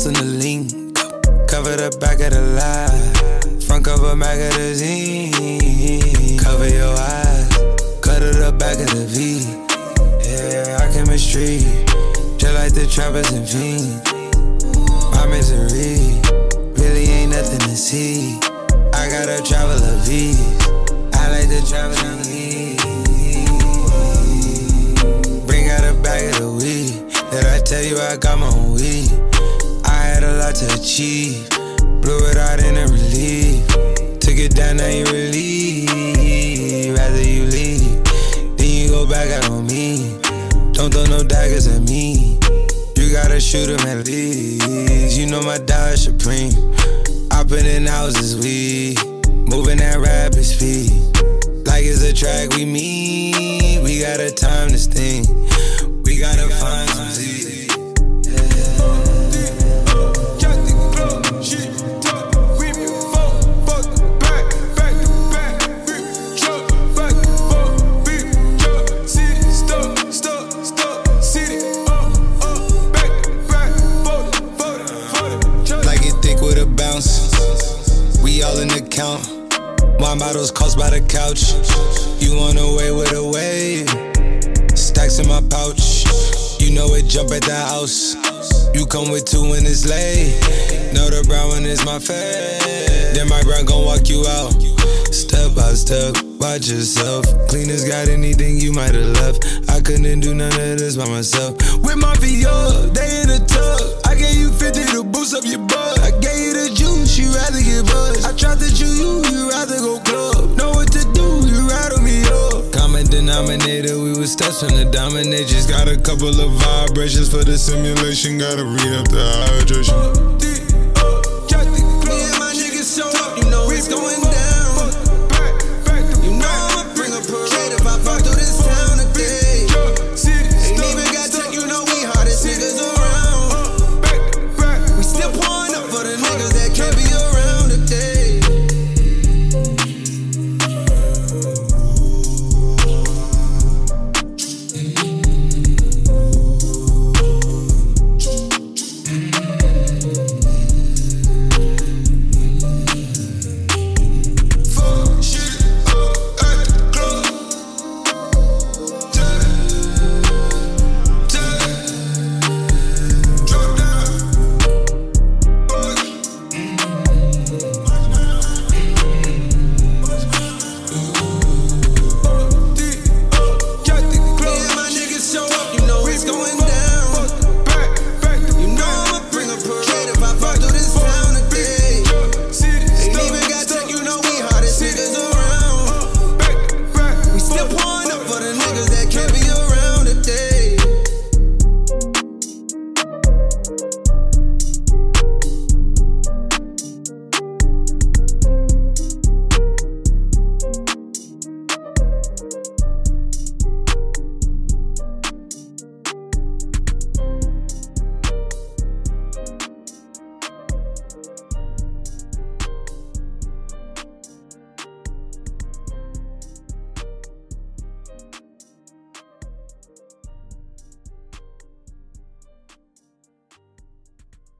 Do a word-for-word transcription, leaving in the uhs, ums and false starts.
sauce in the lean. Cover the back of the lie. Front cover magazine. Cover your eyes. Cut to the back of the V. Yeah, our chemistry. Just like the trappers and fiends. My misery. Really ain't nothing to see. I gotta travel a V. I like to travel a V. Bring out a bag of the weed. Did I tell you I got my own weed? I had a lot to achieve. Blew it out in a relief. Took it down, now you relieve. Rather you leave, then you go back out on me. Don't throw no daggers at me. You gotta shoot them at least. You know my dollar supreme. I put in houses, we moving at rapid speed. Like it's a track we meet. We got a time this thing. We gotta find some Z. Wine bottles cost by the couch. You on the way with a wave. Stacks in my pouch. You know it jump at the house. You come with two when it's late. Know the brown one is my fave. Then my brown gon' walk you out. Step by step, watch yourself. Cleaners got anything you might've left. I couldn't do none of this by myself. With my V O, they in the tub. I gave you fifty to boost up your butt. I gave you the juice, you rather get buzzed. I tried to chew you, you rather go club. Know what to do, you rattle me up. Common denominator, we was steps from the dominate. Just got a couple of vibrations for the simulation. Gotta read up the hydration.